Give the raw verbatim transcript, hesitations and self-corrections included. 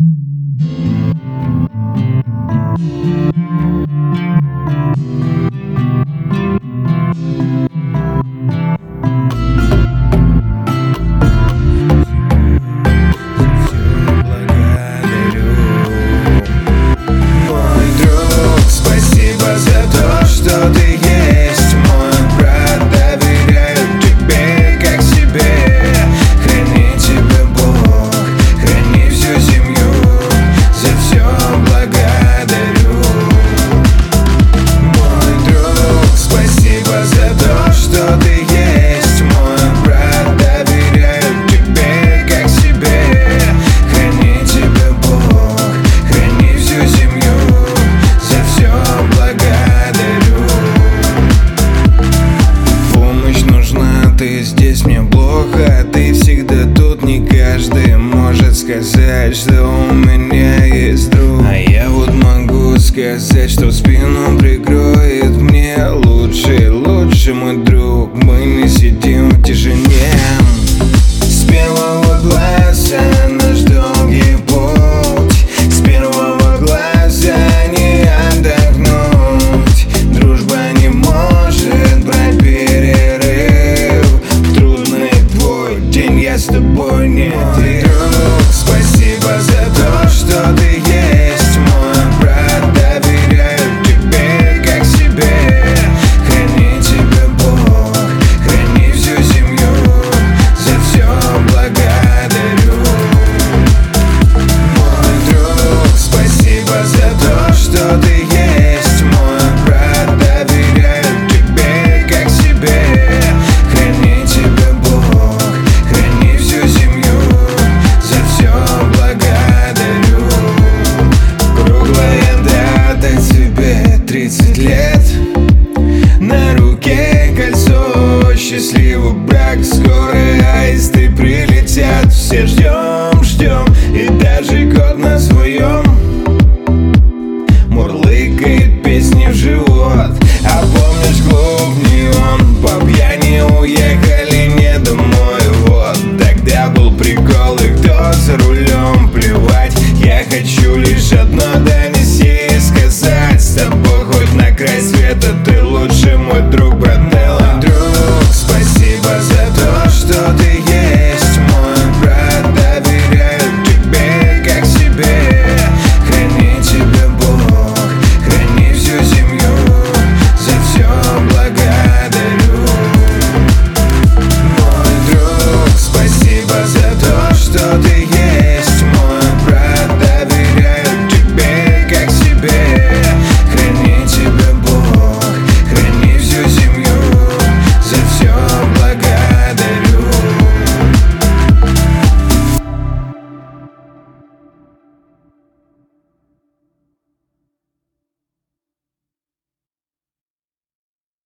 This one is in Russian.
Ты здесь, мне плохо, ты всегда тут, не каждый может сказать, что у меня есть друг. А я вот могу сказать, что в спину прикроет мне лучший, лучший мой друг. Мы не сидим в тишине. С первого глаза наш долгий путь, с первого глаза не отдохнуть. Дружба не может брать перерыв. Я с тобой не друг. Спасибо за то, что ты есть, мой брат. Доверяю тебе как себе. Храни тебя Бог, храни всю семью. За все благодарю, мой друг. Спасибо за то, что ты есть, мой брат. Доверяю тебе как себе. Храни тебя Бог, всю семью, за все благодарю. Круглая дата, тебе тридцать лет. На руке кольцо, счастливый брак. Скоро аисты прилетят. Все ждем, ждем, и даже кот на своем мурлыкает песни в живот. А помнишь, клуб неон, по пьяни уехали